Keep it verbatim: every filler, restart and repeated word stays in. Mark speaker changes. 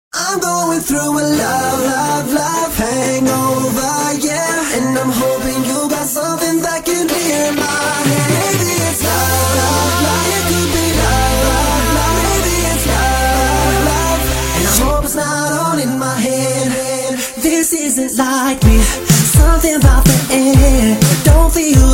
Speaker 1: I'm going through a love, love, love hangover, yeah. And I'm hoping you got something that can clear my head. Maybe it's love, love, love. It could be love, love, love. Maybe it's love, love. And I hope it's not all in my head. This isn't like me. Something about the air. Don't feel